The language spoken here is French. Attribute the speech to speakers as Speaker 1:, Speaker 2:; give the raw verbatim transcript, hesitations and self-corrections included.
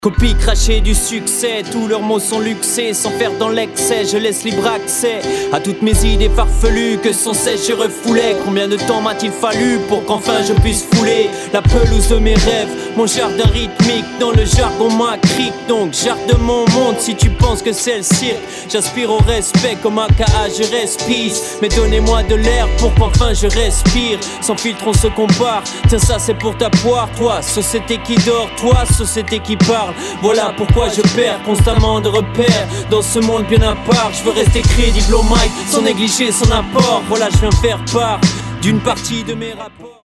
Speaker 1: Copie crachée du succès, tous leurs mots sont luxés. Sans faire dans l'excès, je laisse libre accès à toutes mes idées farfelues que sans cesse je refoulais. Combien de temps m'a-t-il fallu pour qu'enfin je puisse fouler la pelouse de mes rêves, mon jardin rythmique dans le jargon macrique. Donc jarde mon monde si tu penses que c'est le cirque. J'aspire au respect comme un K A je respire. Mais donnez-moi de l'air pour qu'enfin je respire. Sans filtre on se compare, tiens ça c'est pour ta poire. Toi, société qui dort, toi, société qui parle. Voilà pourquoi je perds constamment de repères dans ce monde bien à part. Je veux rester crédible au mic sans négliger son apport. Voilà, je viens faire part d'une partie de mes rapports.